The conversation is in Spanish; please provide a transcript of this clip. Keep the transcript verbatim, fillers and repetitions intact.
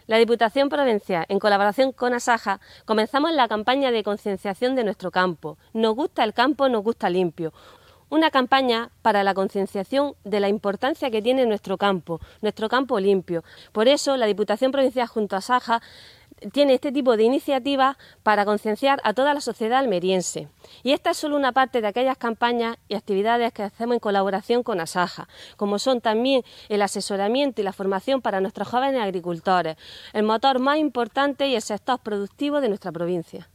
La Diputación Provincial, en colaboración con Asaja, comenzamos la campaña de concienciación de nuestro campo. Nos gusta el campo, nos gusta limpio. Una campaña para la concienciación de la importancia que tiene nuestro campo, nuestro campo limpio. Por eso, la Diputación Provincial junto a Asaja tiene este tipo de iniciativas para concienciar a toda la sociedad almeriense. Y esta es solo una parte de aquellas campañas y actividades que hacemos en colaboración con Asaja, como son también el asesoramiento y la formación para nuestros jóvenes agricultores, el motor más importante y el sector productivo de nuestra provincia.